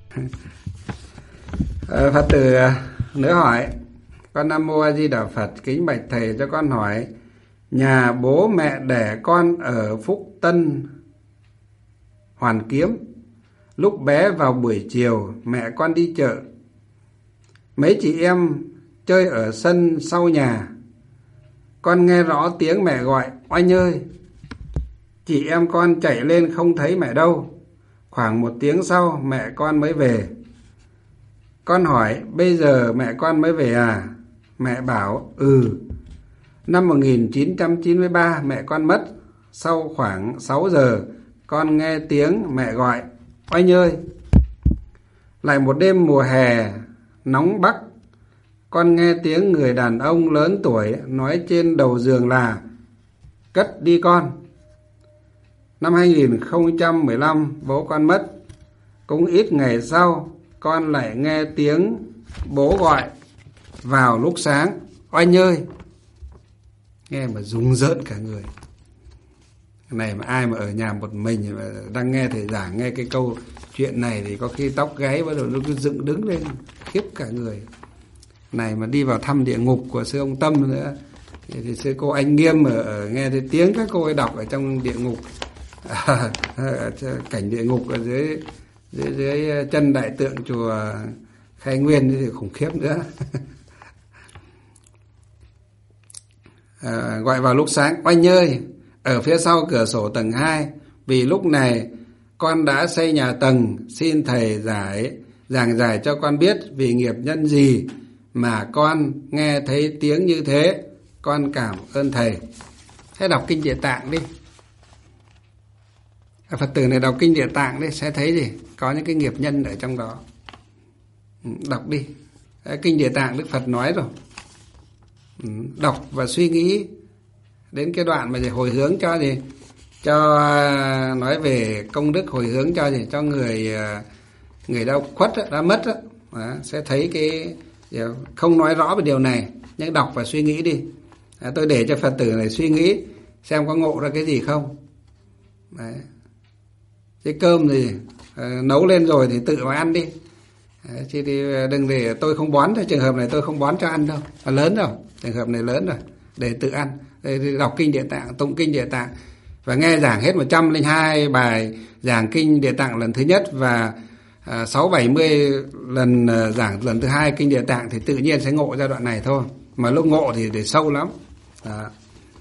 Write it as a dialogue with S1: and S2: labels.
S1: Phật tử nữa hỏi: con Nam Mô A Di Đà Phật, kính bạch thầy cho con hỏi, nhà bố mẹ đẻ con ở Phúc Tân, Hoàn Kiếm. Lúc bé vào buổi chiều, mẹ con đi chợ. Mấy chị em chơi ở sân sau nhà. Con nghe rõ tiếng mẹ gọi: oanh ơi! Chị em con chạy lên không thấy mẹ đâu. Khoảng 1 tiếng sau mẹ con mới về. Con hỏi: bây giờ mẹ con mới về à? Mẹ bảo: năm 1993 mẹ con mất. Sau khoảng 6 giờ con nghe tiếng mẹ gọi: oanh ơi! Lại một đêm mùa hè nóng bắc, con nghe tiếng người đàn ông lớn tuổi nói trên đầu giường là: cất đi con. Năm 2015 bố con mất. Cũng ít ngày sau con lại nghe tiếng bố gọi vào lúc sáng: oanh ơi! Nghe mà rùng rợn cả người. Cái này mà ai mà ở nhà một mình mà đang nghe thầy giảng, nghe cái câu chuyện này thì có khi tóc gáy bắt đầu nó cứ dựng đứng lên khiếp cả người. Này mà đi vào thăm địa ngục của sư ông Tâm nữa thì sư cô Anh Nghiêm ở nghe thấy tiếng các cô ấy đọc ở trong địa ngục, cảnh địa ngục ở dưới chân đại tượng chùa Khai Nguyên thì khủng khiếp nữa. Gọi vào lúc sáng: oanh ơi! Ở phía sau cửa sổ tầng 2, vì lúc này con đã xây nhà tầng, xin thầy giảng giải cho con biết vì nghiệp nhân gì mà con nghe thấy tiếng như thế. Con cảm ơn thầy. Hãy đọc kinh Địa Tạng đi. Phật tử này đọc kinh Địa Tạng đi sẽ thấy gì? Có những cái nghiệp nhân ở trong đó. Đọc đi. Kinh Địa Tạng Đức Phật nói rồi. Đọc và suy nghĩ đến cái đoạn mà hồi hướng cho gì? Cho nói về công đức hồi hướng cho gì? Cho người đã khuất, đã mất đó. Sẽ thấy cái không nói rõ về điều này, nhưng đọc và suy nghĩ đi. Tôi để cho Phật tử này suy nghĩ xem có ngộ ra cái gì không. Đấy. Cái cơm thì nấu lên rồi thì tự mà ăn đi. Chứ thì đừng để tôi không bón cho trường hợp này, tôi không bón cho ăn đâu. Lớn rồi, trường hợp này lớn rồi, để tự ăn. Để đọc kinh Địa Tạng, tụng kinh Địa Tạng và nghe giảng hết 102 bài giảng kinh Địa Tạng lần thứ nhất và 670 lần giảng lần thứ hai kinh Địa Tạng thì tự nhiên sẽ ngộ giai đoạn này thôi. Mà lúc ngộ thì để sâu lắm. Đó.